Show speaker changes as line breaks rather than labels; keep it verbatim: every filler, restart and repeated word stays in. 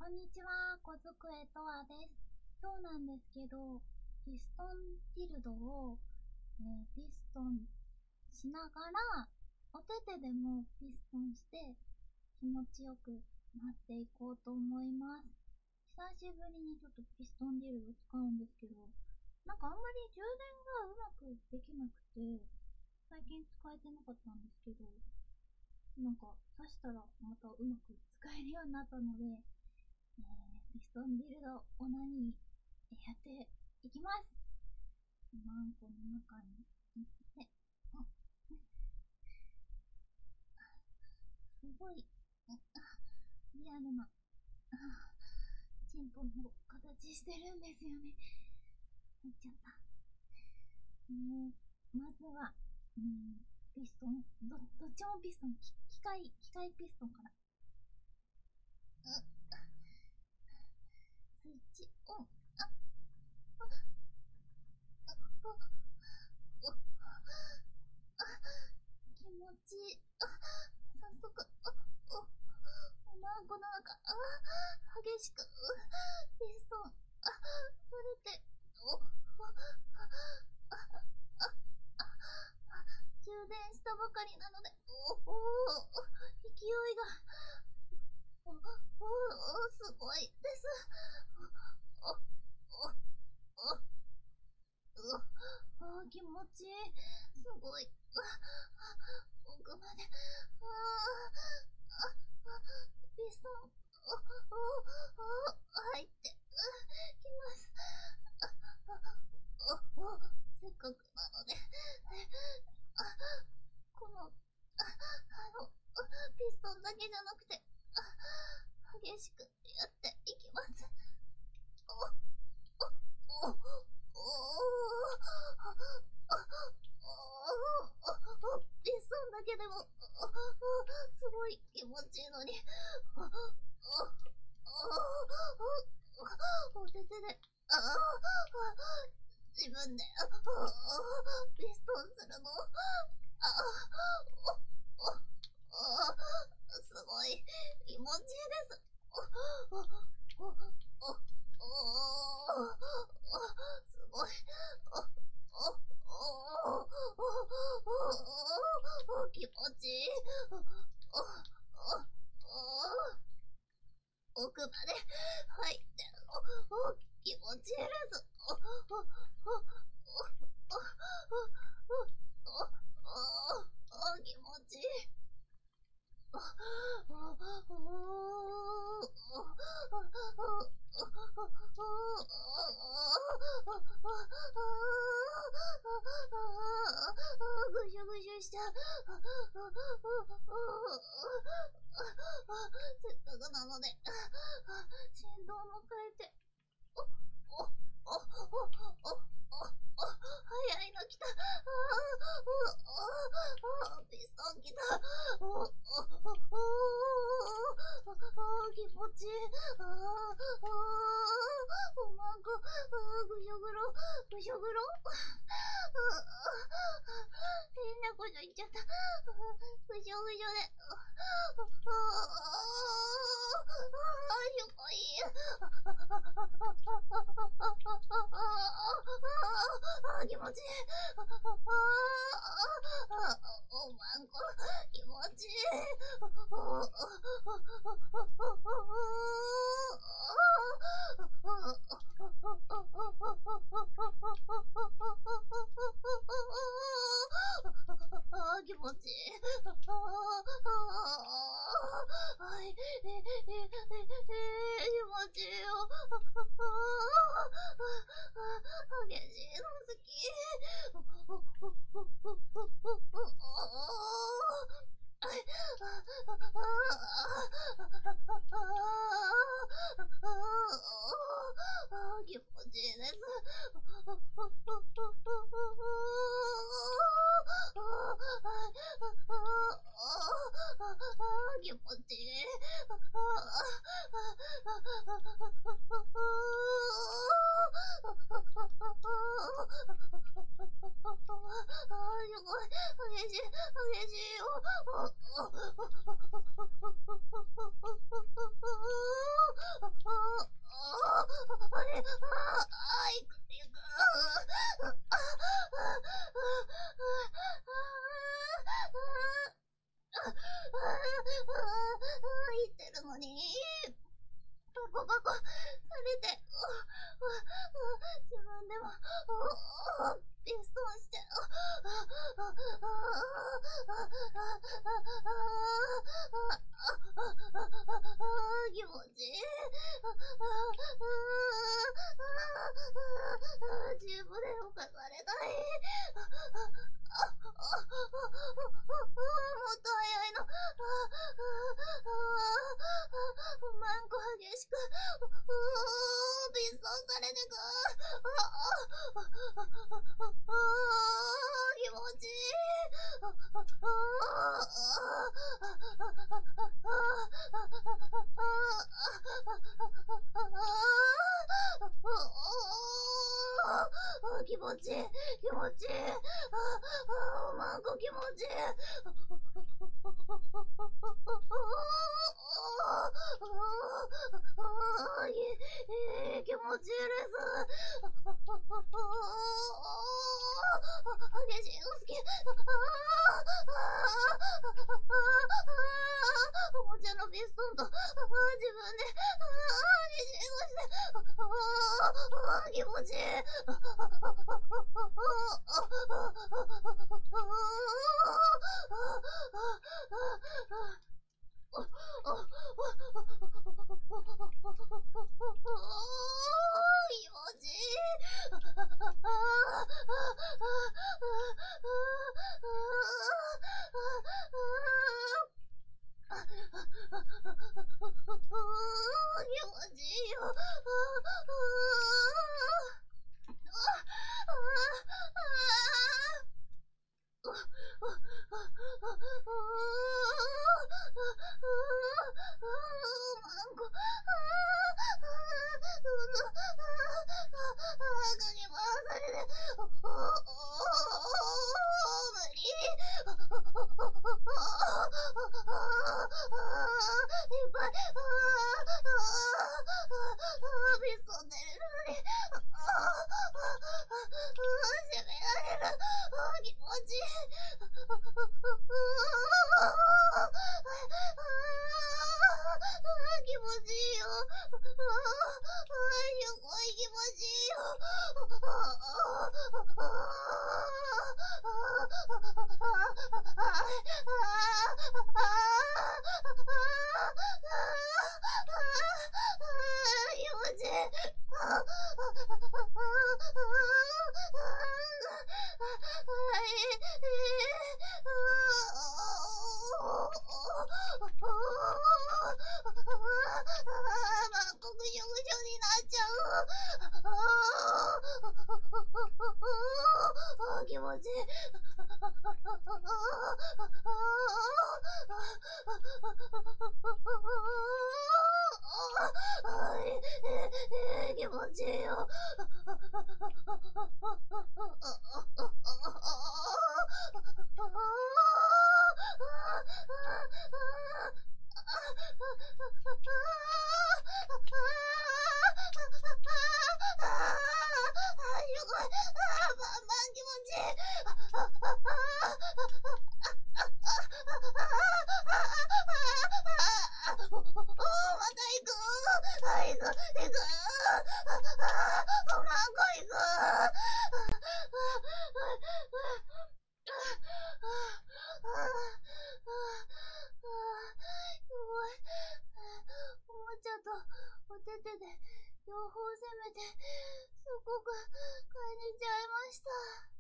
こんにちは、小机とわです。今日なんですけど、ピストンティルドを、えーピストンしながら、お手手でもピストンして気持ちよくなっていこうと思います。久しぶりにちょっとピストンディルド使うんですけど、なんかあんまり充電がうまくできなくて、最近使えてなかったんですけど、なんか刺したらまたうまく使えるようになったので、えー、ピストンディルドオナニーやっていきます。マンコの中に行って、あ、すごい、リアルな、チンポの形してるんですよね。入っちゃった。えー、まずは、うん、ピストン、ど、どっちもピストン、機械、機械ピストンから。スイッチオン。あ、あ、あ、あ、あ、気持ちいい。あ、早速、あ、お、おまんこの中、あ、激しく、ピストン、あ、それて、お、あ、あ、あ、あ、充電したばかりなので、お、お、勢いが、お、お、お、すごいです。お、お、お、お、あ、気持ちいい。すごい。奥まで。ああ、あ、ピストン、お、お、お、入って、きます。お、お、せっかくなので、あ、この、あ、あの、ピストンだけじゃなくて、あ、激しくやっていきます。お、お、お、ピストンだけでも、すごい気持ちいいのに、お手手で、自分で、ピストンするの、すごい気持ちいいです。すごい。気持ちいい。奥まで入って気持ちいいです。気持ちいい。ぐしゅぐしゅしちゃう。せっかくなので、振動も変えて。お、お、お、お、お、お、早いの来た。ピストン来た。お、お、お、気持ちいい。ああ、おまんこ、ぐしょぐろ、ぐしょぐろ。変なこと言っちゃった。ぐしょぐしょで。ああ、すごい。気持ちいい。おまんこ、気持ちいい。気持ちいい。はい、え、え、え、え、気持ちいいよ。激しいの好き。気持ちいいです。気持ちいい。激しい、激しいよ。 いく、いく。言ってるのに、バコバコされて、自分でも、ピストンして、気持ちいい。自分で動かされない。もっと早いの。マンコ激しく、ピストンされてく。気持ちいい。気持ちいい、気持ちいい。マンコ気持ちいい。いい気持ちいいです。激しいの好き。おもちゃのピストンと自分で激しいのして気持ちいい。気持ちいい。気持ちいいよ。気持ちいい。気持ちいいよ。お手手で両方攻めて、すごく買いにちゃいました。